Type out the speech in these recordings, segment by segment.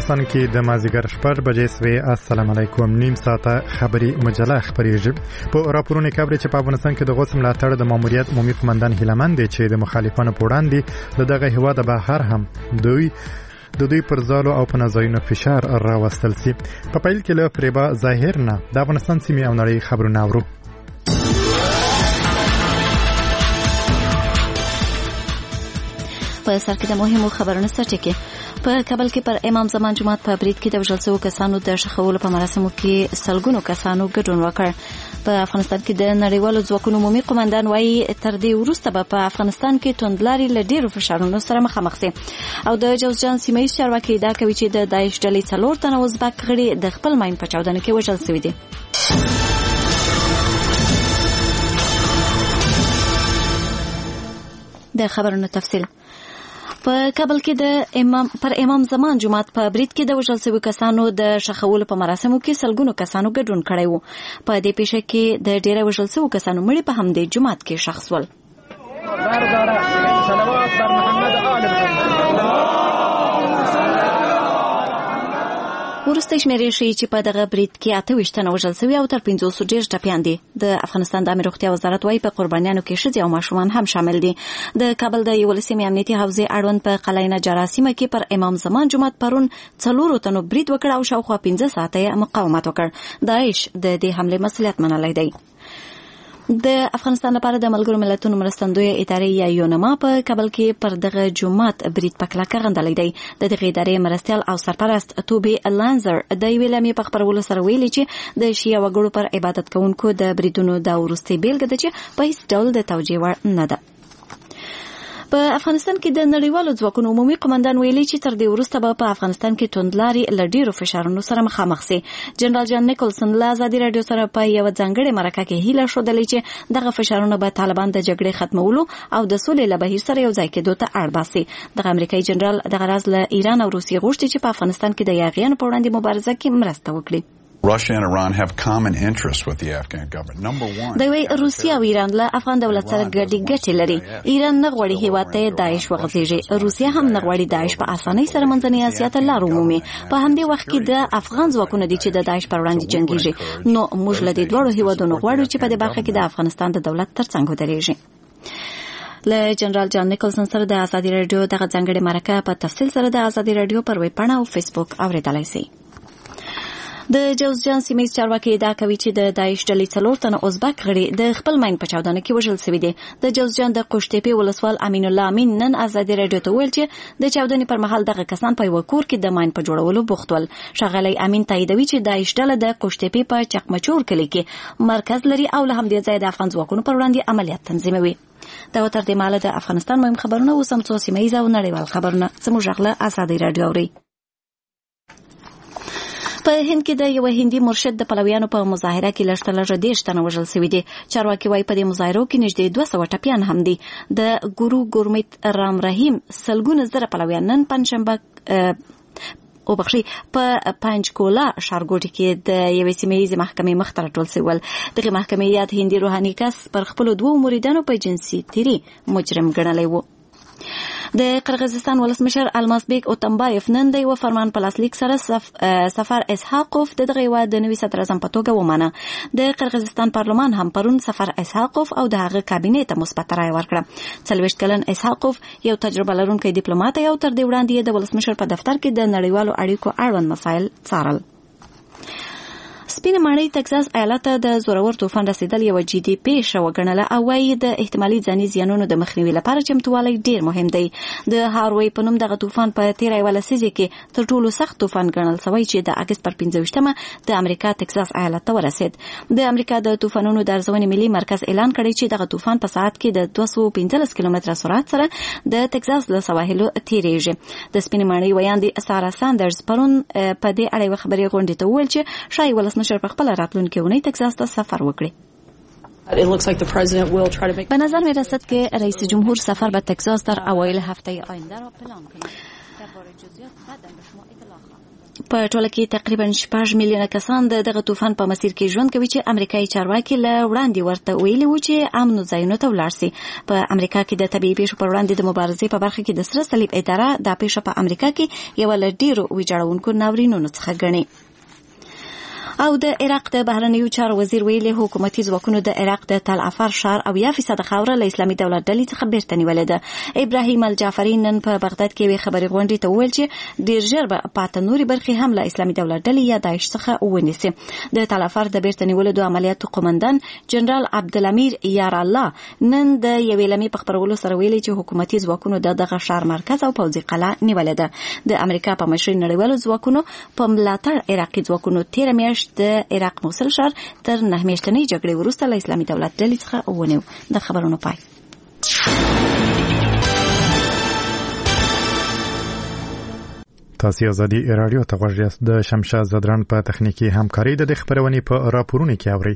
افغانستان کې د مازیګر 6 بجې سوي. السلام علیکم. نیم ساعته خبري مجله خبريږي په راپورونو کې چې په افغانستان کې د غوسم ملاتړ د ماموریت عمومي قومندان هیلمن دی چې د مخالفانو په وړاندې دغه هیواد بهر هم دوی پر ځالو او په نزاینو فشار راوستل سي. په پیل کې له فریبا ظاهر نه د افغانستان سیمې او نړۍ خبرونه اورو. په سر کې د مهمو خبرونو سرټکی. په کابل کې پر امام زمان جماعت په برید کې د وژل شوو کسانو د ښخولو په مراسمو کې سلګونو کسانو ګډون وکړ. په افغانستان کې د نړیوالو ځواکونو عمومي قومندان وایي تر دې وروسته به په افغانستان کې توندلاري له ډېرو فشارونو سره مخامخ شي. او د جوزجان سیمه ییز چارواکي دا کوي چې د داعش ډلې 4 تنه ازبک غړي د خپل ماین په چاودنه کې وژل شوي دي. د خبرونو تفصیل. په کابل کې د امام زمان جماعت په برید کې د وژل شویو کسانو د ښخولو په مراسمو کې سلګونو کسانو ګډون کړی وو. په دې پیښه کې د ډیره وژل شویو کسانو مړي په همدې جماعت کې ښخ شول. ورسته شمیرې ښیي چې په دغه برید کې 28 تنه وژل شوي او تر 500 ډېر ټپیان دي. د افغانستان د عامه روغتیا وزارت وايي په قربانیانو کې ښځې او ماشومان هم شامل دي. د کابل د 11 امنیتي حوزې اړوند په قلعه نجار سیمه کې پر امام زمان جماعت پرون 4 تنو برید وکړ او شاوخوا 15 ساعته مقاومت وکړ. داعش د دې حمله مسؤلیت منلی دی. د افغانستان لپاره د ملګرو ملتونو مرستندوی ادارې یا یونما په کابل کې پر دغه جماعت برید په کلکه غندلی دی. د دغه ادارې مرستیال او سرپرست توبی لانزر د یوې لمې په خبرولو سره ویلي چې د شیعه وګړو پر عبادت کوونکو د بریدونو د وروستي بیلګه ده چې په هیڅ ډول د توجیه وړ نه ده. په افغانستان کې د نړیوالو ځواکونو عمومي قومندان ویلي چې تر دې وروسته به په افغانستان کې توندلاري له ډېرو فشارونو سره مخامخ شي. جنرال جان نیکلسن له ازادي راډیو سره په یو ځانګړي مرکه کې هیله ښودلې چې دغه فشارونه به طالبان د جګړې ختمولو او د سولې له بهیر سره یو ځای کېدو ته اړ باسي. دغه امریکایي جنرال دغه راز له ایران او روسیې غوښتي چې په افغانستان کې د یاغیانو په وړاندې مبارزه کې مرسته وکړي. Russia and Iran have common interests with the Afghan government. Number one, دوی روسیا او ایران له افغان دولت سره ګډي ګټې لري. ایران نه غواړي هیواد ته داعش وغځيږي. روسیا هم نه غواړي داعش په اسانۍ سره منځنۍ اسیا ته لار ومومي. په همدې وخت کې د افغان ځواکونو دي چې د داعش پر وړاندې جنګيږي. نو موږ له دې دوړو هیوادونو غواړو چې په دې برخه کې د افغانستان د دولت ترڅنګ ودرېږي. له جنرال جان نیکلسن سره د ازادي راډیو دغه ځانګړي مرکه په تفصیل سره د ازادي راډیو پر ویب پاڼه او فیسبوک اوریدلای شئ. د جوزجان سیمه ییز چارواکي دا کوي چې د داعش ډلې 4 تنه ازبک غړي د خپل ماین په چاودنه کې وژل شوي دي. د جوزجان د قشتېپې ولسوال امین الله امین نن ازادي راډیو ته ویل چې د چاودنې پر مهال دغه کسان په یو کور کې د ماین په جوړولو بوخت ول. ښاغلی امین تاییدوي چې داعش ډله د قشتېپې په چقمچور کلي کې مرکز لري او له همدې ځایه د افغان ځواکونو پر وړاندې عملیات تنظیموي. دا تر دې مهاله د افغانستان مهم خبرونه اوس هم څو سیمه ییز او نړیوال خبرونه زموږ غږ ازادي راډیو اوري. په هند کې د یو هندي مرشد د پلویانو په مظاهره کې لږ 30 تنه وژل شوي دي. چارواکي وايي په دې مظاهرو کې نږدې 200 ټپیان هم دي. د ګورو ګورمیت رام رحیم سلګونه زره پلویان نن پنځشنبه په پنجکولا ښارګوټي کې د یوې سیمه ییزې محکمې مخ ته راټول شول. دغه محکمې یاد هندي روحاني کس پر خپلو 2 مریدانو په جنسي تیري مجرم ګڼلی و. د قرغیزستان ولسمشر المازبیک اوتمبایف نن د یو فرمان په لاسلیک سره سفر اسحاقوف دغه یو د نوي صدر اعظم په توګه ومانه. د قرغیزستان پارلمان هم پرون سفر اسحاقوف او د هغه کابینې ته مثبت رائے ورکړه. 40 کلن اسحاقوف یو تجربه لرونکی ډیپلوماټ او تر دې وړاندې د ولسمشر په دفتر کې د نړیوالو اړیکو اړوند مسایل څارل. سپینه ماڼۍ تکساس ایالت ته د زورور طوفان رسیدل یو جدي پیښه وګڼله او وايي د احتمالي ځاني زیانونو د مخنیوي لپاره چمتووالی ډیر مهم دی. د هاروي په نوم دغه طوفان په 13 لسیزه کې تر ټولو سخت طوفان ګڼل شوی چې د اگست پر 15مه د امریکا تکساس ایالت ته ورسید. د امریکا د طوفانونو د ارزونې ملي مرکز اعلان کړی چې دغه طوفان په ساعت کې د 215 کیلومتره سرعت سره د تکساس له سواحلو تیریږي. د سپینه ماڼۍ ویاندې سارا ساندرز پرون په دې اړه خبري غونډې ته وویل چې شای ولسمشر په خپل راتلونکي اونۍ تکساس ته سفر وکړي. به نظر می رسد که رئیس جمهور سفر به تکساس در اوایل هفته آینده را پلان کند. درباره جزئیات بعداً به شما اطلاع خواهم داد. په ټوله کې تقریبا 6 میلیونه کسان دغه طوفان په مسیر کې ژوند کوي چې امریکایي چارواکي له وړاندې ورته ویلي و چې امنو ځایونو ته ولاړ شي. په امریکا کې د طبيعي پیښو پر وړاندې د مبارزې په برخه کې د سره صلیب اداره دا پیښه په امریکا کې یو له ډیرو ویجاړونکو ناورینونو څخه ګڼي. او د عراق د بهرنیو چارو وزیر ویلي حکومتي ځواکونو د عراق د تل افر ښار او 1% خاوره له اسلامي دولت ډلې څخه بیرته نیولې ده. ابراهیم الجعفری نن په بغداد کې یوې خبري غونډې ته وویل چې ډیر ژر به پاته نوري برخې هم له اسلامي دولت ډلې یا داعش څخه ونیسي. د تل افر د بیرته نیولو د عملیاتو قومندان جنرال عبدالامیر یار الله نن د یوې لمې په خبرولو سره ویلي چې حکومتي ځواکونو دغه ښار مرکز او پوځي قلعه نیولې ده. د امریکا په مشرۍ نړیوالو ځواکونو په ملاتړ عراقي ځواکونو تیر میاشت د عراق موصل ښار تر 9 میاشتنۍ جګړې وروسته له اسلامي دولت ډلې څخه ونیو. د خبرونو پای. تاسو ازادي رادیو ته غوږ یاست. د شمشاد زدران په تخنیکی همکاري د خبرونې په راپورونو کې اوري.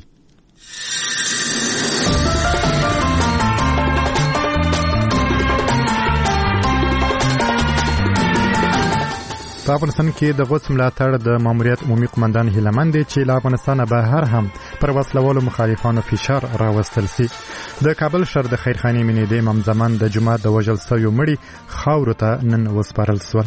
په افغانستان کې د غوث ملاتړ د ماموریت عمومي قومندان هیلمند چې له افغانستان بهر هم پر وسلوالو مخالفانو فشار راوستل سي. د کابل شهر د خیرخانې مینې د امام زمان د جمعه د وژل شویو مړي خاورو ته نن وسپارل شول.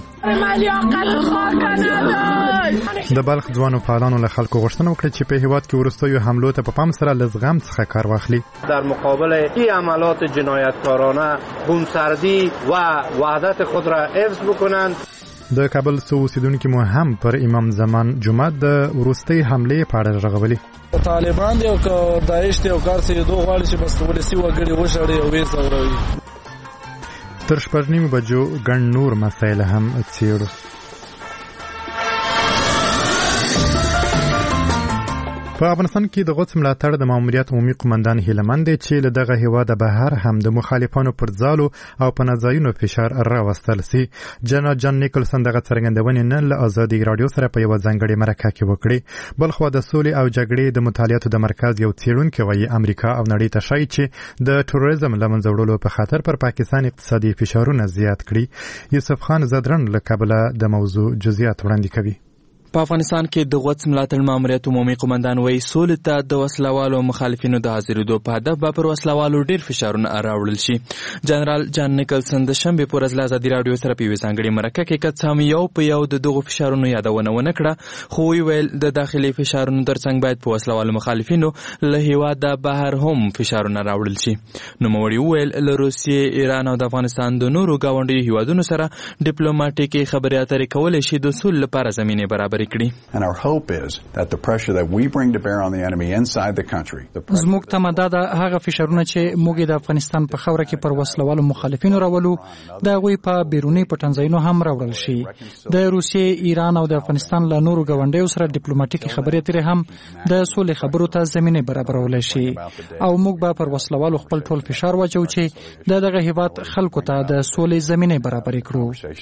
د بلخ ځوانو فعالانو له خلکو غوښتنه وکړه چې په هیواد کې وروستیو حملو ته په پام سره له زغم څخه کار واخلي. در مقابل این عملات جنایتکارانه خونسردی و وحدت خود را حفظ بکنند. د کابل څو اوسیدونکو مو هم پر امام زمان جمعه د وروستي حمله په اړه رغولي. طالبان دی او داعش دی او کار سي دوه غواړي چې بس ولسی وګړي وشړي او وې زغروي. تر 8:30 بجو ګڼ نور مسایل هم څیړو. په افغانستان کې د غوث ملاتړ د ماموریت عمومي قومندان هیلمند چې له دغه هیواده بهر هم د مخالفانو پر ځالو او په نځایونو فشار راوستل سي. جنرال جان نیکلسن دغه څرګندونې نن له ازادي رادیو سره په یو ځانګړي مرکه کې وکړي. بلخو د سولې او جګړې د مطالعاتو د مرکز یو څېړونکی وایي امریکا او نړۍ ته ښایي چې د ټوریزم له منځه وړلو په خاطر پر پاکستان اقتصادي فشارونه زیات کړي. یوسف خان زدرن له کابل د موضوع جزئیات وړاندې کوي. په افغانستان کې د غوث ملاتړ ماموریت عمومي قومندان وایي سولې ته د وسلوالو مخالفینو د حاضرېدو په هدف به پر وسلوالو ډیر فشارونه راوړل شي. جنرال جان نیکلسن د شنبې په ورځ له ازادي رادیو سره په یوې ځانګړې مرکه کې کڅام یو په یو د دغو فشارونو یادونه ونه کړه، خو ویل د داخلي فشارونو ترڅنګ باید په وسلوالو مخالفینو له هیواده بهر هم فشارونه راوړل شي. نوموړي وویل له روسیې، ایران او د افغانستان د نورو ګاونډیو هیوادونو سره ډیپلوماټیکي خبرې اترې کولی شي د سولې لپاره زمینه برابر. And our hope is that the pressure that we bring to bear on the enemy inside the country. زموږ تمه دا ده هغه فشارونه چې موږ د افغانستان په خوره کې پر وسلوالو مخالفینو راولو دا غوي په بیرونی پټنځایونو هم راوړل شي. د روسیې، ایران او د افغانستان له نورو ګاونډیو سره ډیپلوماټیکي خبرې اترې هم د سولې خبرو ته زمینه برابرول شي او موږ به پر وسلوالو خپل ټول فشار واچو چې دغه هیواد خلکو ته د سولې زمینه برابر کړو.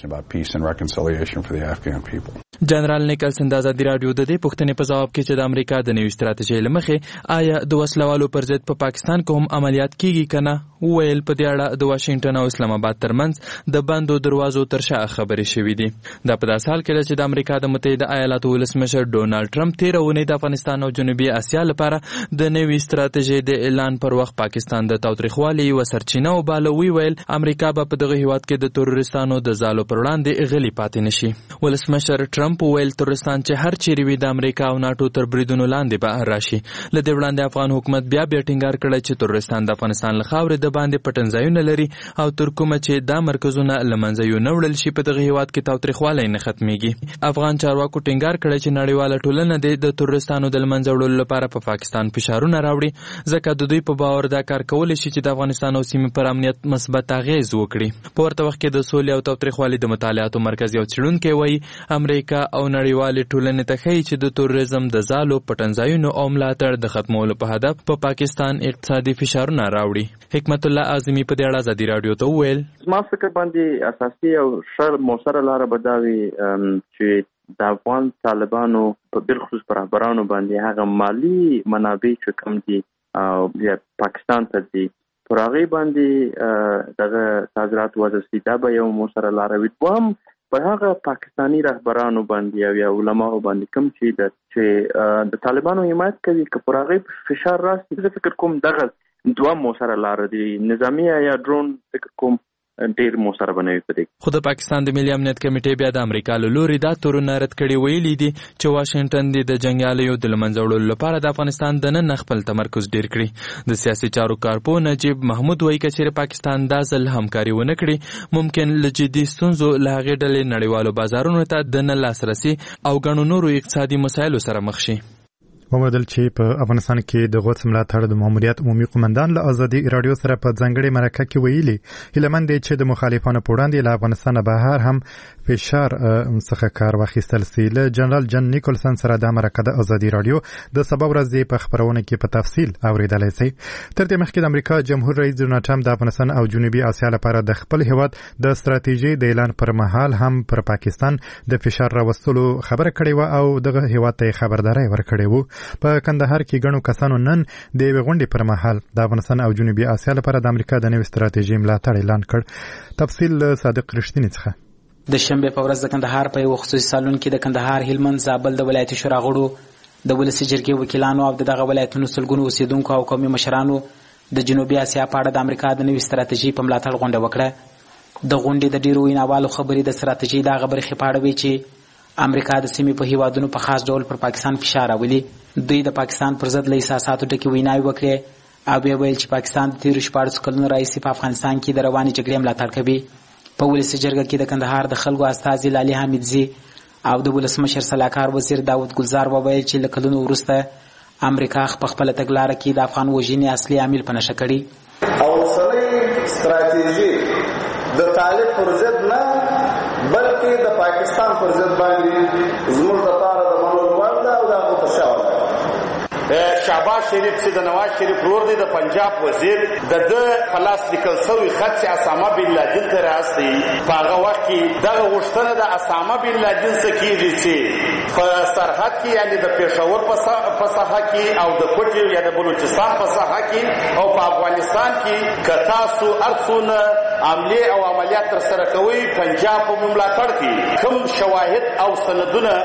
جنرال نیکلسن د ازادي رادیو د دې پوښتنې په ځواب کې چې د امریکا د نوې ستراتیژۍ له مخې آیا د وسلوالو پر ضد په پاکستان کې هم عملیات کیږي کنه، ویل په دې اړه د واشنگټن او اسلام آباد ترمنځ د بندو دروازو تر شا خبرې شوې دي. دا په داسې حال کې چې د امریکا د متحده ایالاتو ولسمشر ډونالد ټرمپ تیر اونۍ د افغانستان او جنوبي اسیا لپاره د نوې ستراتیژۍ د اعلان پر وخت پاکستان د تاوتریخوالي و سرچینه او بالوي ویل امریکا به په دغه هیواد کې د تروریستانو د ځالو پر وړاندې غلي پاتې نشي. ولسمشر ټرمپ ویل تروریستان چې هر چیرې وي د امریکا او ناتو تر بریدونو لاندې به راشي. له دې وړاندې افغان حکومت بیا ټینګار کړی چې تروریستان د افغانستان له خاورې د باندې پټنځایونه لري او تر کومه چې دا مرکزونه له منځه یو نه وړل شي په دغه هیواد کې تاوتریخوالی نه ختمیږي. افغان چارواکو ټینګار کړی چې نړیواله ټولنه د تروریستانو د منځه وړلو لپاره په پاکستان فشارونه راوړي ځکه د دوی په باور دا کار کولی شي چې د افغانستان او سیمې پر امنیت مثبت اغیز وکړي. په ورته وخت کې د سولې او تاوتریخوالي د مطالعاتو مرکز یو څېړونکی وایي امریکا او نړیوالې ټولنې ته ښیي چې د تروریزم د ځالو پټنځایونو او ملاتړ د ختمولو په هدف په پاکستان اقتصادي فشارونه راوړي. حکمت الله اعظمي په دې اړه ازادي رادیو ته وویل زما فکر باندې اساسي او ښه موثره لاره به دا وي چې د افغان طالبانو په بالخصوص پر رهبرانو باندې هغه مالی منابع چې کم دي او بیا پاکستان ته دي پر هغې باندې دغه صادرات وضع سي دا به یو موثره لاره وي. دوهم په هغه پاکستانی رهبرانو باندې او یا علماو باندې کوم چې د طالبانو حمایت کوي که پر هغه فشار راسي، زه فکر کوم دغه دوه موثره لار دي، نظامی یا ډرون فکر کوم ډیر موثر بنوي پدې. خو د پاکستان د ملي امنیت کمیټې بیا د امریکا له لوري دا تورونه رد کړي، ویلي دي چې واشنگټن د جنګیالیو د لمنځه وړلو لپاره د افغانستان د نن خپل تمرکز ډیر کړي. د سیاسي چارو کارپو نجیب محمود وایي چې پاکستان دا ځل همکاري ونه کړي، ممکن له جدي ستونزو له هغې ډلې نړیوالو بازارونو ته د نه لاسرسي او ګڼو نورو اقتصادي مسایلو سره مخ شي. ومدل چې په افغانستان کې د غوث ملاتړ د ماموریت عمومي قومندان له ازادي رادیو سره په ځانګړي مرکه کې ویلي هیلمن دی چې د مخالفانو په وړاندې له افغانستان بهر هم فشار څخه کار واخیستل سي. له جنرال جن نیکولسن سره د مرکه د ازادي رادیو د سبا ورځې په خبرونه کې په تفصیل اوریدلای سي. تر دې مخکې د امریکا جمهور رئیس ډونالډ ټرمپ د افغانستان او جنوبي اسیا لپاره د خپل هیواد د ستراتیژي د اعلان پر مهال هم پر پاکستان د فشار راوستلو خبره کړې و او دغه هیواد ته خبرداري ورکړې و. په کندهار کې ګڼو کسانو نن د یوې غونډې پر مهال د افغانستان او جنوبي اسیا لپاره د امریکا د نوې ستراتیژۍ ملاتړ اعلان کړ. تفصیل صادق رښتینی څخه. د شنبه په ورځ د کندهار په یو خصوصي سالون کې د کندهار، هلمند، زابل د ولایتي شورا غړو، د ولسي جرګې وکیلانو او دغه ولایتونو سلګونو اوسیدونکو او قومي مشرانو د جنوبي اسیا په اړه د امریکا د نوې ستراتیژۍ په ملاتړ غونډه وکړه. د غونډې د ډیرو ویناوالو خبرې د ستراتیژۍ د خبرې خپاړوي چې امریکا د سیمې په هیوادونو په خاص ډول پر پاکستان فشار راولي. دوی د پاکستان پر ضد له احساساتو ډکې ویناوې وکړې او بیا ویل چې پاکستان د تیرو 14 کلونو راهیسې په افغانستان کې د روانې جګړې ملاتړ کوي. په ولسي جرګه کې د کندهار د خلکو استازي لالي حمیدزي او د ولسمشر سلاکار وزیر داود ګلزار وویل چې له کلونو وروسته امریکا په خپله تګلاره کې د افغان وژنې اصلي عامل په نښه کړي. اوسنۍ ستراتیژي د طالب پر ضد نه بلکې د پاکستان پر ضد باندې زموږ لپاره د منلو وړ ده او د هغو په شاوخوا شهباز شریف چې د نواز شریف ورور دی د پنجاب وزیر د په لاس لیکل شوی خط چې اسامه بن لادن ته راسي په هغه وخت کې دغه غوښتنه د اسامه بن لادن څخه کېږي چې په سرحد کې یعنې د پېښور په ساحه کې او د کوټې یا د بلوچستان په ساحه کې او په افغانستان کې که تاسو هر څونه عملې او عملیات ترسره کوئ پنجاب په ملاتړ کې کوم شواهد او سندونه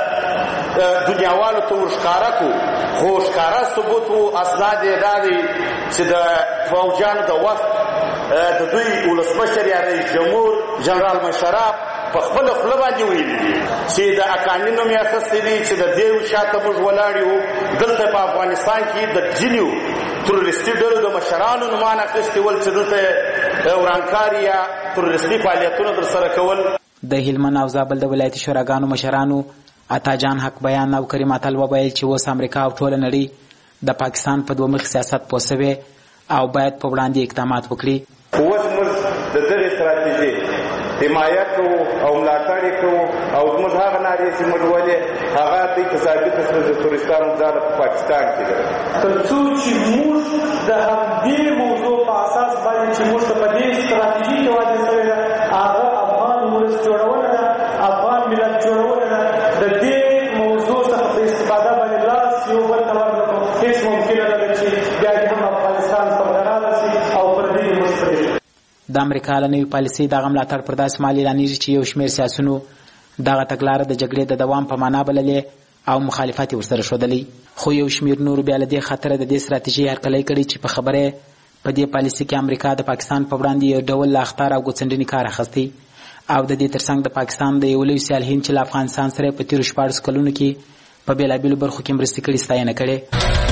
دنیاوالو ته ورښکاره کړو خو ښکاره ثبوت و اسناد یې دا دی چې د فوجیانو د وخت د دوی ولسمشر یا رئیس جمهور جنرال مشرف په خپله خوله باندې ویلي دي چې د اکاني نوم یې اخیستی دی چې د دې شاته موږ ولاړ یو. دلته په افغانستان کې د ځینو تروریستي ډلو د مشرانو نومان اخیستي ول چې دلته ورانکاري یا تروریستي فعالیتونه ترسره کول. د هلمند او زابل د ولایتي شوراګانو مشرانو عطاجان حق بیان او کریم اتل وویل چې اوس امریکا او ټوله نړۍ د پاکستان په دوه مخ سیاست پوه سوې او باید په وړاندې اقدامات وکړي. اوس موږ د دغې ستراتیژۍ حمایت کوو او ملاتړ یې کوو او زموږ هغه نارې چې موږ ولې هغه د اقتصادي قسمه د تورستانو ځاله په پاکستان کې ده. تر څو چې موږ د همدې موضوع په اساس باندې چې موږ په دې ستراتیژي کې واجب شوی ده هغه افغان ولس جوړونه ده، افغان ملت جوړونه ده، د دې موضوع څخه په استفاده باندې لاس یو بل ته ورکړو هېڅ ممکنه نه ده چې بیا دې هم افغانستان سرغړاله شي او پر دې موږ پرېږدو. د امریکا له نوې پالیسۍ دغه ملاتړ پر داسې مهال اعلانېږي چې یو شمېر سیاسونو دغه تګلاره د جګړې د دوام په معنا بللې او مخالفت یې ورسره ښودلی. خو یو شمېر نورو بیا له دې خطره د دې ستراتیژۍ هرکلی کړی چې په خبره په دې پالیسۍ کې امریکا د پاکستان په وړاندې یو ډول له اخطار او ګوتڅنډنې کار اخیستی او د دې ترڅنګ د پاکستان د یو لوی سیال هند چې له افغانستان سره په تېرو 14 کلونو کې په بېلابېلو برخو کې مرستې کړي ستاینه کړې.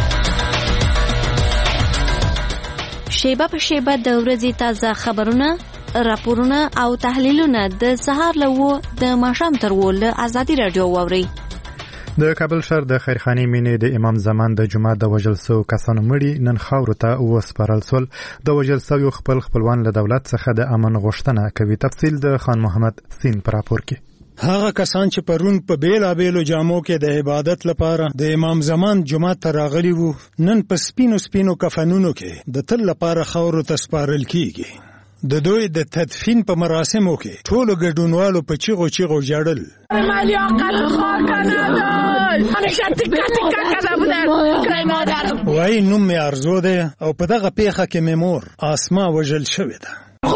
شیبه په شیبه د ورځې تازه خبرونه، راپورونه او تحلیلونه د سهار له 9 د ماښام تر 10 له ازادي رادیو واورئ. د کابل شهر د خیرخانې مینې د امام زمان د جمعه د وژل سوو کسانو مړي نن خاورو ته وسپارل سول. د وژل سویو خپلوان له دولت څخه د امن غوښتنه کوي. تفصیل د خان محمد سین پر راپور کې. هغه کسان چې پرون په بیلابېلو جامو کې د عبادت لپاره د امام زمان جمعه ته راغلي وو نن په سپینو کفنونو کې د تل لپاره خاورو ته سپارل کیږي. د دوی د تدفین په مراسمو کې ټولو ګډونوالو په چیغو ژړل. وای نوم مې ارزو دی او په دغه پیښه کې مې مور اسما وژل شوې ده.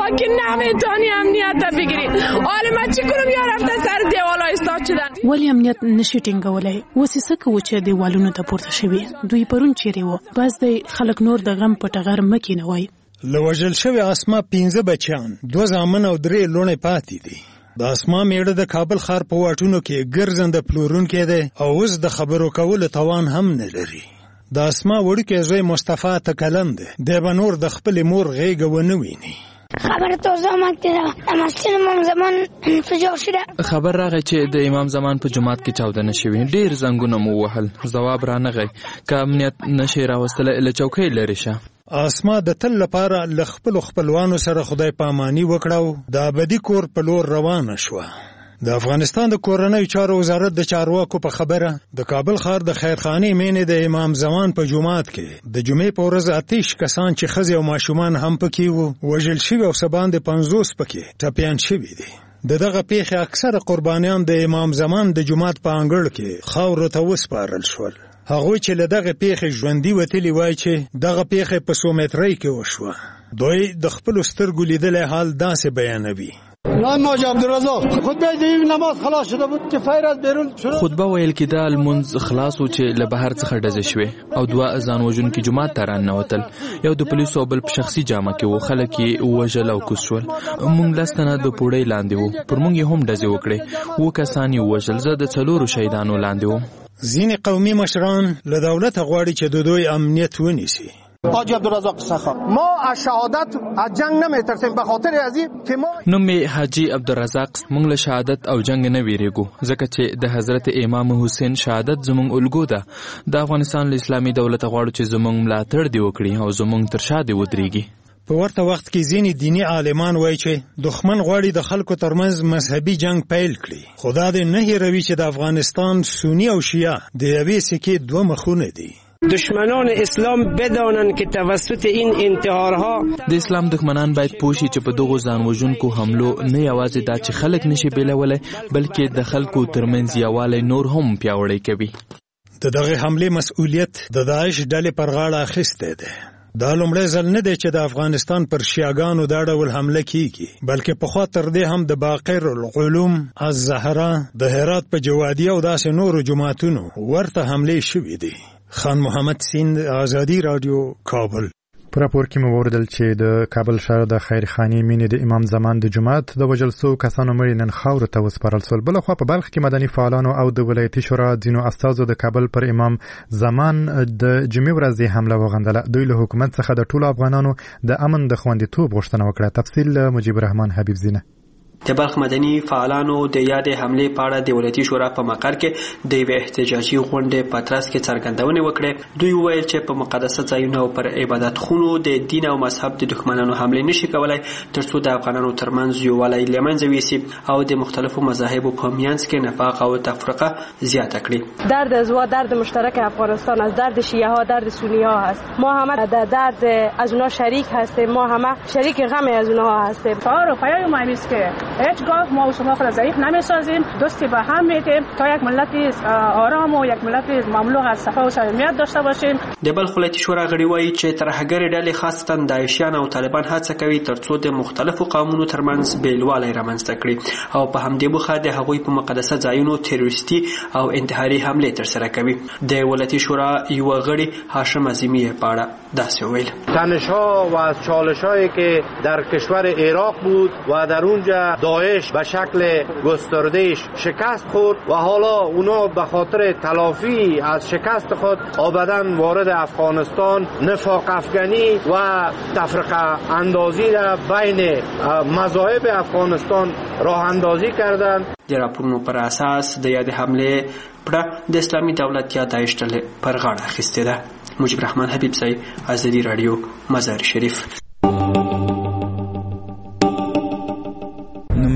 شما که نمیتونی امنیت بگیری. حالا من چی کنم؟ یا رفته سر دیوالا ایستاد شدن. ولی امنیت نشي ټینګولای. وسې څه کوو چې دیوالونو ته پورته شوي؟ دوی پرون چیرې وو؟ بس دی خلک نور د غم په ټغر مه کینوئ. له وژل شوې اسما 15 بچیان، 2 زامن او 3 لوڼې پاتې دي. د اسما میړه د کابل ښار په واټونو کې ګرځنده پلورونکی دی او اوس د خبرو کولو توان هم نه لري. د اسما وړوکی زوی مصطفی تکلم دی. دی به نور د خپلې مور غېږه ونه ویني. خبر تو زمان کې مسجد امام زمان انفجار شده. خبر راغی چې د امام زمان په جماعت کې چاودنه شوې. ډېر زنګونه مو وهل. ځواب رانغی که امنیت نشي راوستلی له چوکۍ لرې شه. اسما د تل لپاره له خپلو خپلوانو سره خدای پاماني وکړه او د ابدي کور په لور روانه شوه. د افغانستان د کورنیو چارو وزارت د چارواکو په خبره د کابل ښار د خیرخانې مینې د امام زمان په جومات کې د جمعې په ورځ 8 کسان چې ښځې او ماشومان هم پکې وو وژل شوي او څه باندې 50 پکې ټپیان شوي دي. د دغه پیښې اکثره قربانیان د امام زمان د جومات په انګړ کې خاورو ته وسپارل شول. هغوی چې له دغه پیښې ژوندي وتلي وای چې دغه پیښې په 100 مترۍ کې وشوه. دوی د خپلو سترګو لیدلی حال داسې بیانوي. نام حاج عبدالرزاق خطبه دیو نماز خلاص شده بود که فیر از بیرون شروع. خطبه ویل کېده المنځ خلاص و چې له بهر څخه ډزې شوې او 2 ځان وژونکي جومات ته راننوتل. یو د پولیسو او بل په شخصي جامه کې و. خلک یې ووژل او کوز شول. موږ 10 تنه د پوړۍ لاندې وو. پر موږ یې هم ډزې وکړې. 2 کسان یې ووژل. زه د 4 شهیدانو لاندې وم. ځینې قومي مشران له دولت غواړي چې د دوی امنیت ونیسي. حاج عبدالرزاق سخا ما از شهادت از جنگ نمیترسیم به خاطر ازی که ما نوم می حاجی عبدالرزاق. موږ له شهادت او جنگ نه ویریږو ځکه چې د حضرت امام حسین شهادت زموږ الګو ده. د افغانستان له اسلامي دولت غواړو چې زموږ ملاتړ دی وکړي او زموږ تر شا دی ودرېږي. په ورته وخت کې ځینې دینی عالمان وایي چې دښمن غواړي د خلکو ترمنځ مذهبي جنگ پیل کړي. خو دا دې نه هېروي چې د افغانستان سنی او شیعه د یوې سکې 2 مخونه دي. دشمنان اسلام بدانند که توسط این انتحارها د اسلام دښمنان باید پوه شي چې په دغو ځان وژونکو حملو نه یوازې دا چې خلک نشي بیلولی بلکې د خلکو ترمنځ یووالی نور هم پیاوړی کوي. د دغه حملې مسؤلیت د داعش ډلې پر غاړه اخیستی دی. دا لومړی ځل نه دی چې د افغانستان پر شیعاګانو دا ډول حمله کیږي بلکې پخوا تر دې هم د باقر العلوم الزهرا د هرات په جوادیه او داسې نورو جوماتونو ورته حملې شوې دي. خان محمد سیند، آزادی رادیو، کابل. په راپور کې مو وردل چې د کابل ښار د خیرخانې مینې د امام زمان د جومات د وژل سوو کسانو مړي نن خاورو ته وسپارل سول. بلخوا په بلخ کې مدني فعالانو او د ولایتي شورا ځینو استازو د کابل پر امام زمان د جمعې ورځې حمله وغندله. دوی له حکومت څخه د ټولو افغانانو د امن د خوندیتوب غوښتنه وکړه. تفصیل مجيب الرحمن حبیب زینه. د بلخ مدني فعالانو د یادې حملې په اړه د ولایتي شورا په مقر کې د یوې احتجاجي غونډې په ترڅ کې څرګندونې وکړې. دوی وویل چې په مقدسه ځایونو او پر عبادت خونو د دین او مذهب د دښمنانو حملې نشي کولای ترڅو د افغانانو ترمنځ یووالی له منځه یوسي او د مختلفو مذاهبو په منځ کې نفاق او تفرقه زیاته کړي. درد از و درد مشترک افغانستان از درد شیعه ها درد سنی ها هست. ما همه در درد از اونها شریک هستیم. ما همه شریک غم از اونها هستیم. کار و پیام ما است که هیچگاه ما و شما خود ضعیف نمیسازیم. دوستی به هم میتیم تا یک ملت آرام و یک ملت مملو از صفا و صمیمیت داشته باشیم. د بلخ ولایتي شورا غړي وایي چې ترهګرې ډلې خاصتا داعشیان او طالبان هڅه کوي ترڅو د مختلفو قومونو ترمنځ بیلوالی رامنځته کړي او په همدې موخه د هغوی په مقدسه ځایونو تروریستي او انتحاري حملې ترسره کوي. د ولایتي شورا یو غړي هاشم عظیمی په اړه داسې ویل: تنش‌ها و از چالش‌هایی که در کشور عراق بود و در اونجا داعش به شکل گستردهش شکست خورد و حالا اونا به خاطر تلافی از شکست خود آبداً وارد افغانستان نفاق افغانی و تفرقه اندازی را بین مذاهب افغانستان راه اندازی کردند. د راپورونو پر اساس د یاد حمله پر د اسلامي دولت یا داعش ډلې پر غاړه اخیستې ده. مجيب الرحمن حبیب صاحب، آزادی رادیو، مزار شریف.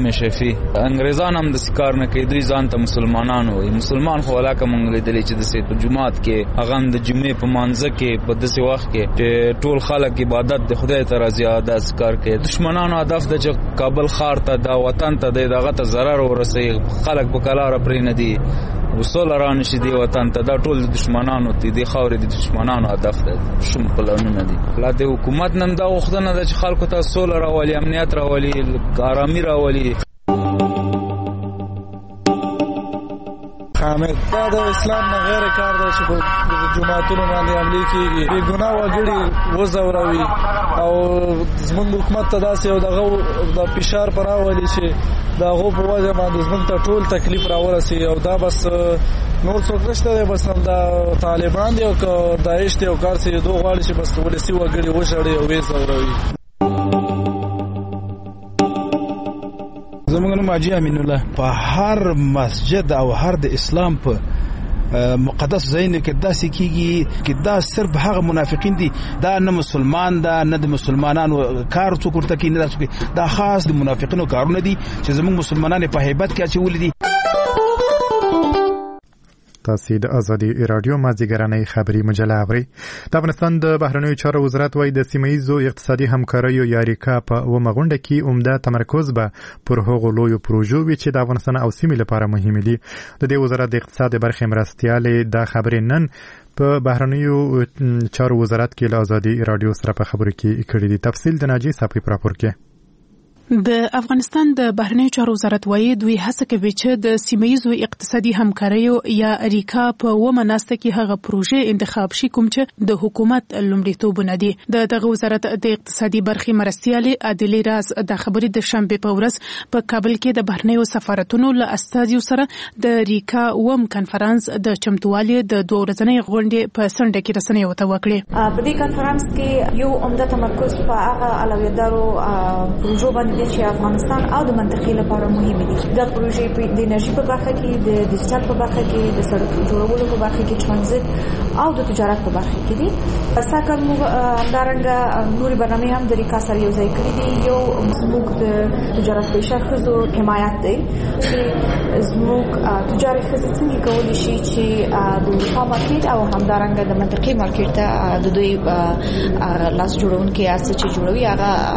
شفی انګریزان هم د سکار نه کوي دوی ځان ته مسلمانان وي مسلمان خو ولاکه مونږ لیدلی چې د سید په جمعات کې هغه د جمعې په مانځه کې په داسې وخت کې چې ټول خلک عبادت د خدای ته راځي دا سکار کوي دشمنانو هدف د چې کابل ښار ته د وطن ته دغه ته ضرر ورسوي خلک په کلاره پرې نه دي وصول رانه شي دی وطن ته دا ټول د دشمنانو ته دي خاورې د دشمنانو هدف ده شوم پلانونه دي لا د حکومت نن دا وختونه د خلکو ته سول راولي امنیت راولي آرامي راولي حامد دا د اسلام نه غیر کار دی چې په جماعتونو باندې حملې کېږي بې ګناه وګړي وځوروي او زموږ حکومت ته داسې یو دغه د فشار په راولي چې د هغو په وجه باندې زموږ ته ټول تکلیف راورسي او دا بس نور څوک نشته دی بس همدا طالبان دي او که داعش دی او کار څه دو غواړي چې بس ولسي وګړي وشړي او وځوروي زمونږ نوم حاجي امین الله په هر مسجد او هر د اسلام په مقدس ځایونو کې داسې کېږي چې دا صرف هغه منافقین دي دا نه مسلمان دا نه د مسلمانانو کار څوک ورته کوي نه څوک دا خاص د منافقینو کارونه دي چې زمونږ مسلمانان په هیبت کې اچولي دي تاسو د ازادي رادیو مازیګرانې خبري مجله اوري د افغانستان د بهرنیو چارو وزارت وايي د سیمه‌ییزو اقتصادي همکاریو یا ریکا په ومغونډه کې عمده تمرکز به پر هغو لویو پروژو وي چې د افغانستان او سیمې لپاره مهمه دي د دې وزارت د اقتصاد برخې مرستيالې د خبرې نن په بهرنیو چارو وزارت کې له ازادي رادیو سره په خبرو کې کړي دي تفصیل د ناجی صافي راپور کې د افغانستان د بهرنیو چارو وزارت وايي دوی هڅه کوي چې د سیمه‌ییزو اقتصادي همکاریو یا ریکا په ومناسته کې هغه پروژې انتخاب شي کوم چې د حکومت لومړیتوبونه دي دغه وزارت د اقتصادي برخې مرستيالې عادلي راز د خبرې د شنبه په ورځ په کابل کې د بهرنیو سفارتونو له استازیو سره د ریکا وم کنفرانس د چمتووالي د 2 ورځنۍ غونډې په سنډه کې رسنۍ وته وکړي په دې کنفرانس کې یو عمده تمرکز په هغه اولویتدارو پروژو باندې چې افغانستان او د منطقې لپاره مهمه دي د پروژې د انرژي په برخه کې د ډیجیټل په برخه کې د سړک جوړولو په برخه کې ترانزیت او د تجارت په برخه کې دي پساکه موږ همدارنګه نوري برنامه هم د ریکا سره یو ځای کړی دي یو موږ د تجارت پیشه خزو حمایت دی چې موږ تجارت خزو څنګه کولی شي چې د اروپا مارکیټ او همدارنګه د منطقې مارکیټ ته د دوی لاس جوړونکي اساس چې جوړوي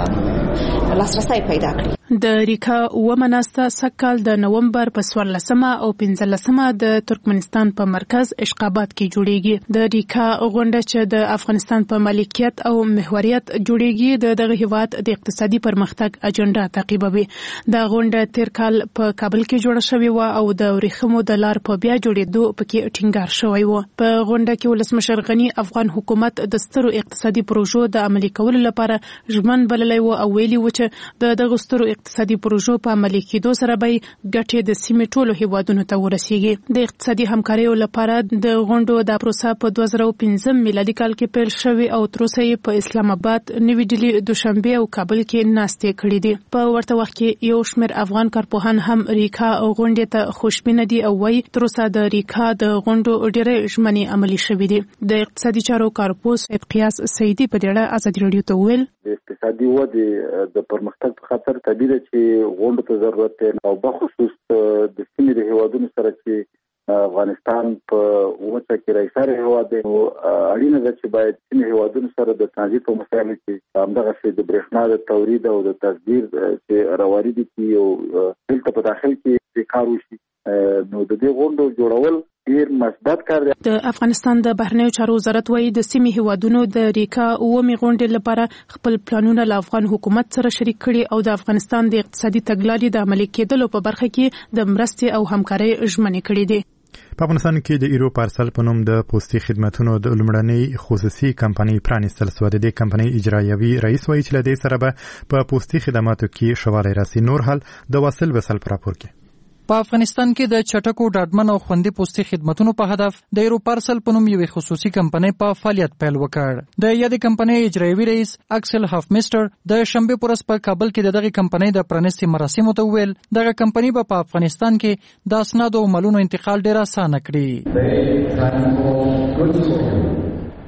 هغه لاسرسي پیدا کړي د ریکا ومناسته سکهال د نومبر په 14 او 15 د ترکمنستان په مرکز اشقابات کې جوړیږي د ریکا غونډه چې د افغانستان په مالکیت او محوریت جوړیږي دغه هیواد د اقتصادي پرمختګ اجنډا تعقیبوي د غونډه تیر کال په کابل کې جوړه شوې و او د ورېخمو د لار په بیا جوړېدو پکې ټینګار شوی و په غونډه کې ولسمشر غنی افغان حکومت د سترو اقتصادي پروژو د عملي کولو لپاره ژمن بللی و او ویلي و چې دغه سترو اقتصادي پروژو په عملي کېدو سره به ګټې د سیمې ټولو هیوادونو ته ورسیږي د اقتصادي همکاریو لپاره د غونډو د پروسه په 2015 میلادي کال کې پیل شوې او تر اوسه په اسلام آباد نوی ډیلی دوشنبه او کابل کې ناستې کړې دي په ورته وخت کې یو شمېر افغان کارپوهان هم ریکا غونډې ته خوشبینه دي او وايي تر اوسه د ریکا د غونډو ډېرې ژمنې عملي شوې دي د اقتصادي چارو کارپوس قیاس سعیدي په دې اړه ازادي رادیو ته ویل د اقتصادي ودې د پرمختګ په خاطر طبيعي ده چې غونډو ته ضرورت دی او بخصوص د سیمې د هیوادونو سره چې افغانستان په وچه کې راځي هیواد دی اړینه ده چې باید سیمې هیوادونو سره د ترانزیت په مسایلو کې همدغه چې د برېښنا د تولید او د تصدیر چې رواري دي چې یو دلته په داخل کې کار وشي نو د دې غونډو جوړول ډیر مثبت کار دی د افغانستان د بهرنیو چارو وزارت وايي د سیمې هیوادونو د ریکا اومي غونډې لپاره خپل پلانونه له افغان حکومت سره شریک کړي او د افغانستان د اقتصادي تګلارې د عملي کېدلو په برخه کې د مرستې او همکارۍ ژمنې کړې دي په افغانستان کې د ایرو پارسل په نوم د پوستي خدماتونو د لومړنۍ خصوصي کمپنۍ پرانیستل شوې د دې کمپنۍ اجرایوي رئیس وایي چې له دې سره به په پوستي خدماتو کې شوالی راسي نور حال د واصل وسل پر راپور کې په افغانستان کې د چټکو ډاډمن او خوندي پوستي خدماتونو په هدف د ایرو پارسل په نوم یوې خصوصي کمپنۍ په فعالیت پیل وکړ د یادې کمپنۍ اجرایوي رئیس اکسل هافمیسټر د شنبه پر ورځ په کابل کې دغه کمپنۍ د پرانیستي مراسمو ته ویل دغه کمپنۍ په افغانستان کې د اسناد او مالونو انتقال ډیر اسانه کړي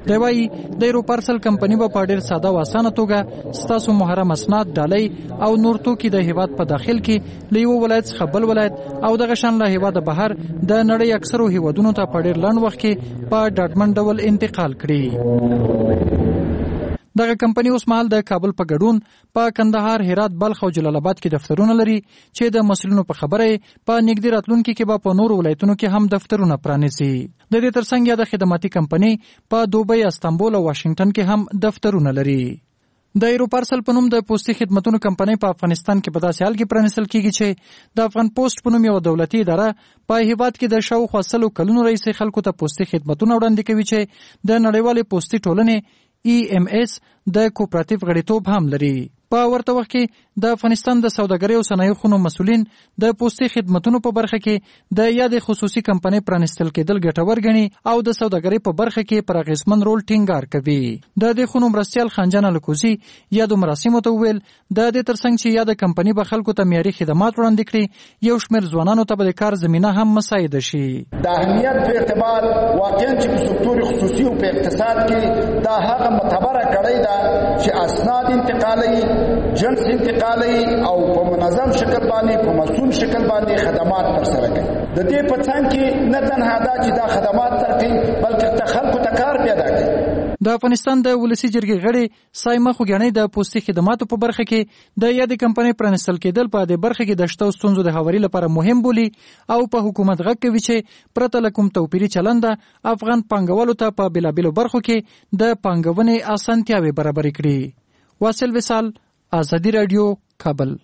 دی وایي د ایروپارسل کمپنۍ به په ډیر ساده او اسانه توګه ستاسو محرم اسناد ډالۍ او نور توکي د هیواد په داخل کې له یو ولایت څخه بل ولایت او دغه شان له هیواده بهر د نړۍ اکثرو هیوادونو ته په ډیر لنډ وخت کې په ډاډمن ډول انتقال کړي. دغه کمپنۍ اوس مهال د کابل په ګډون په کندهار، هرات، بلخ او جلال آباد کې دفترونه لري چې د مسؤلینو په خبره په نږدې راتلونکي کې به په نورو ولایتونو کې هم دفترونه پرانیزي. د دې ترڅنګ د خدماتي کمپنۍ په دوبۍ، استانبول او واشنگټن کې هم دفترونه لري. د ایروپارسل په نوم د پوستي خدمتونو کمپنۍ په افغانستان کې په داسې حال کې پرانیستل کیږي چې د افغان پوسټ په نوم یو دولتي اداره په هیواد کې د شاوخوا 100 کلونو راهیسې خلکو ته پوستي خدمتونه وړاندې کوي چې د نړیوالې پوستي ټولنې EMS د کوپراتیو غړیتوب هم لري. په ورته وخت کې د افغانستان د سوداګرۍ او صنایعو خونو مسؤلین د پوستي خدمتونو په برخه کې د یادې خصوصي کمپنۍ پرانیستل کېدل ګټور ګڼي او د سوداګرۍ په برخه کې پر اغیزمن رول ټینګار کوي. د دې خونو مرستیال خانجان الکوزي یادو مراسمو ته وویل د دې ترڅنګ چې یاده کمپنۍ به خلکو ته معیاري خدمات وړاندې کړي، یو شمېر ځوانانو ته به د کار زمینه هم مساعده شي. د اهمیت په اعتبار واقعا چې په سکتور خصوصي او په اقتصاد کې دا هغه معتبره کړی ده چې اسناد انتقالي، جنس انتقالي او په منظم شکل باندې په مسؤل شکل باندې خدمات تر سره کوي. د دې په څنګ کې نه تنها دا چې دا خدمات ترکي بلکې خلکو ته کار پیدا کوي. د افغانستان د ولسی جرګې غړي سایمه خوګیانۍ د پوستي خدماتو په برخه کې د یادې کمپنۍ پرانیستل کېدل په دې برخه کې د شته ستونزو د هواري لپاره مهم بولي او په حکومت غږ کوي چې پرته له کوم توپیري چلند افغان پانګوالو ته په بېلابېلو برخو کې د پانګونې اسانتیاوې برابرې کړي. واصل وصال، آزادی رادیو، کابل.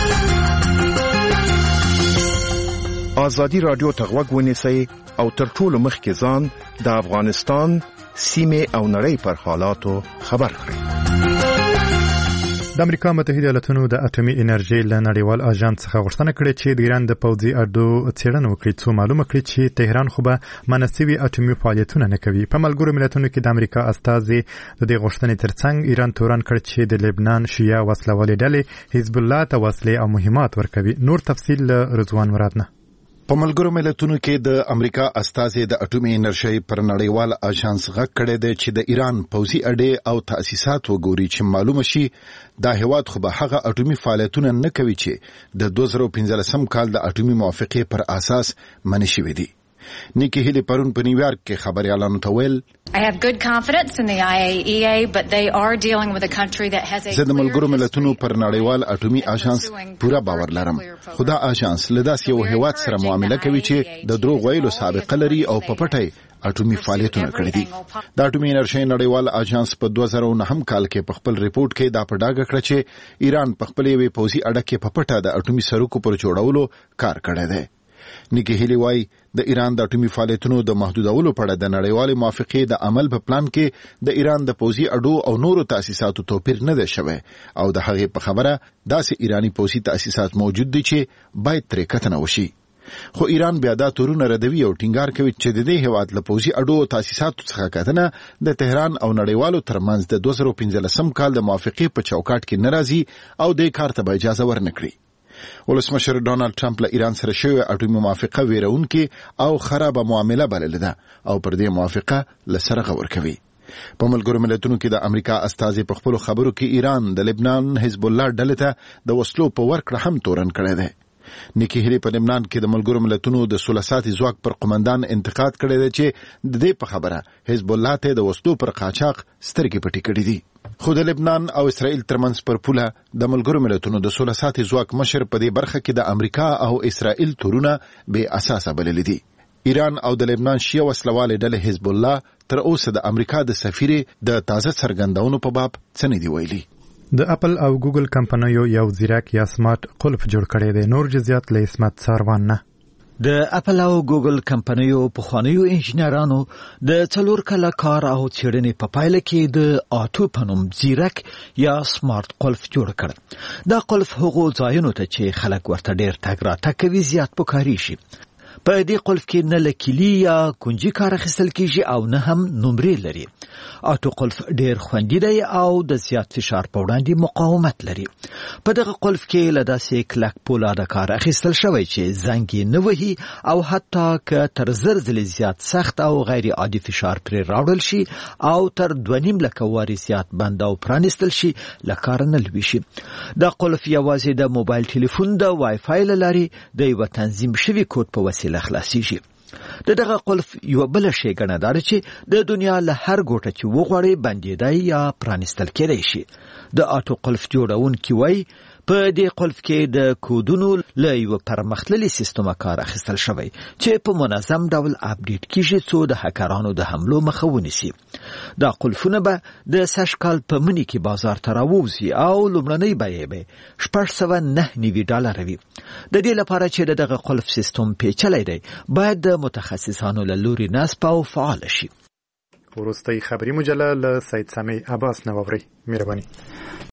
آزادی رادیو ته غوږ ونیسئ او تر ټولو مخکې ځان د افغانستان سیمه او نړۍ پر حالاتو خبر کړئ. د امریکا متحده ایالاتونو د اټومي انرژي له نړیوال اژانس څخه غوښتنه کړې چې د ایران د پوځي اډو څېړنه وکړي څو معلومه کړي چې تهران خو به مناسبي اټومي فعالیتونه نه کوي. په ملګرو ملتونو کې د امریکا استازي د دې غوښتنې ترڅنګ ایران تورن کړ چې د لبنان شیعه وسلوالې ډلې حزب الله ته وسلې او مهمات ورکوي. نور تفصیل له رضوان مراد نه. په ملګرو ملتونو کې د امریکا استازي د اټومي انرژي پر نړیوال اژانس غږ کړی دی چې د ایران پوځي اډې او تاسیسات وګوري چې معلومه شي دا هیواد خو به هغه اټومي فعالیتونه نه کوي چې د 2015 کال د اټومي موافقې پر اساس منې شوې دي. نیکی هیلی پرون په نیویارک کې خبريالانو ته ویل I have good confidence in the IAEA, but they are dealing with a country that has a زه د ملګرو ملتونو پر نړیوال اټومي اژانس پورا باور لرم. خدا اژانس لداس یو هیواد سره معامله کوي چې د دروغ ویلو سابقه لري او په پټي اټومي فعالیتونه کړی دي. د اټومي انرژي نړیوال اژانس په 2009 کال کې په خپل ریپورت کې دا په ډاګه کړ چې ایران په خپل یوې پوځي اډه کې په پټه د اټومي سرکو پر جوړولو کار کړی دی. نیکی هیلی وای د ایران د اټومي فعالیتونو د محدودولو په اړه د نړیوالې موافقې د عمل په پلان کې د ایران د پوځي اډو او نورو تاسیساتو توپیر نه دی شوی او د هغې په خبره داسې ایرانی پوځي تاسیسات موجود دي چې باید ترې کتنه وشي. خو ایران بیا دا تورونه ردوي او ټینګار کوي چې د دې هیواد له پوځي اډو او تاسیساتو څخه کتنه د تهران او نړیوالو ترمنځ د 2015 کال د موافقې په چوکاټ کې ناراضي او د کار ته اجازه ورنکړي. ولسمشر ډونالد ټرمپ له ایران سره شوی اټومي موافقه ویرونکې او خرابه معامله بللې ده او پر دې موافقه لسره غور کوي. په ملګرو ملتونو کې د امریکا استازي په خپل خبرو کې ایران د لبنان حزب الله ډلې ته د وسلو په ورکړه هم تورن کړی دی. نیکی هیلی په لبنان کې د ملګرو ملتونو د 16 ساعتي ځواک پر قومندان انتقاد کړی دی چې د دې په خبره حزب الله ته د وسلو پر قاچاق سترګې پټې کړې دي. خو د لبنان او اسرائیل ترمنځ پر پوله د ملګرو ملتونو د 16 ساعتي ځواک مشر په دې برخه کې د امریکا او اسرائیل تورونه بې اساسه بلل دي. ایران او د لبنان شیعه وسلوالې ډلې حزب الله تر اوسه د امریکا د سفیر د تازه څرګندونو په باب څه نه دی ویلي. د اپل او ګوګل کمپنیو یو زیرک یا سمارټ قلف جوړ کړی دی. نور جزئیات له اسمت ساروان نه. د اپل او ګوګل کمپنیو پخوانیو انجنیرانو د 4 کاله کار او څېړنې په پایله کې د آټو په نوم زیرک یا سمارټ قلف جوړ کړ. دا قلف هغو ځایونو ته چې خلک ورته ډېر تګ راتګ کوي زیات پکاري شي. په دې قلف کې نه لکلی یا کنجي کار اخیستل کیږي او نه هم نمرې لري. آټو قلف ډیر خوندي دی او د زیات فشار په وړاندې مقاومت لري. په دغه قلف کې له داسې کلک پولاده کار اخیستل شوی چې زنګ یې نه وهي او حتی که تر 1000 ځلې زیات سخت او غیر عادي فشار پرې راوړل شي او تر 2.5 لکه وارې زیات بند او پرانیستل شي له کاره نه لویږي. دا قلف یوازې د موبایل ټلیفون د وای فای له لارې د یو تنظیم شوي کوډ په وسیله خلاصيږي. دغه قلف یو بل شی ګڼه دار چې د دنیا له هر ګوټه چې وغواړي بندیدای یا پرانیستل کېدای شي. د آټو قلف جوړونکي وایي په دې قلف کې د کودونو له یو پرمختللي سیستم کار اخیستل شوی چې په منظم ډول اپډیټ کیږي څو د هکرانو د حملو مخه ونیسي. دا قلفونه به د سږ کال په مني کې بازار ته راووځي او لومړنۍ بیې به $609 وي. د دې لپاره چې دغه قلف سیستم پیچلی دی باید د متخصصانو له لوري نصب او فعال شي. وروستۍ خبري مجله له سید سامي عباس نو اوري. مهرباني.